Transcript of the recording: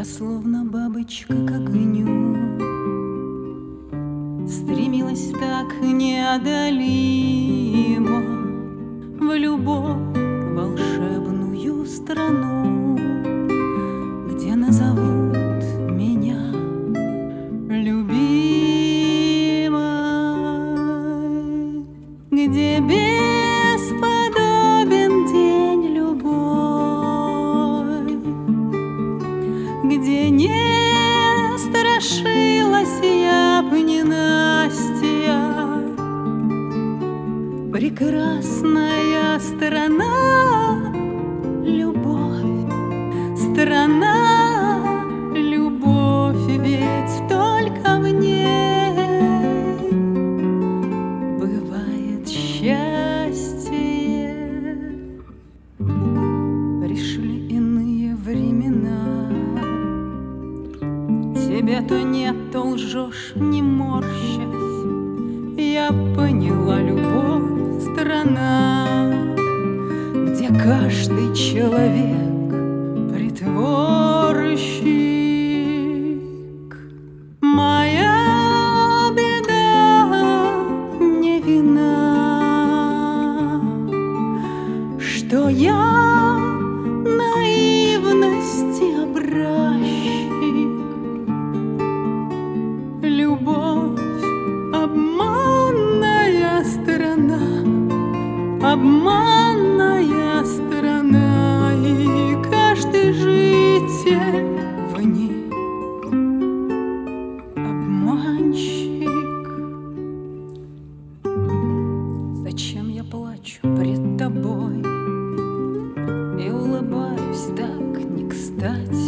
словно бабочка к огню, стремилась так неодолимо в любовь волшебную страну, где назовут меня любимой, где бесподобен день любой, где не страшилась я б ненастья. Прекрасная страна, любовь, страна, любовь, ведь только в ней бывает счастье. Пришли иные времена, тебя то нет, то лжешь, не морщась. Я поняла, любовь — страна, где каждый человек притворщик. Моя беда не вина, что я наивности образчик. Любовь — обманная страна, обманная страна, и каждый житель в ней обманщик. Зачем я плачу пред тобой и улыбаюсь так не кстати?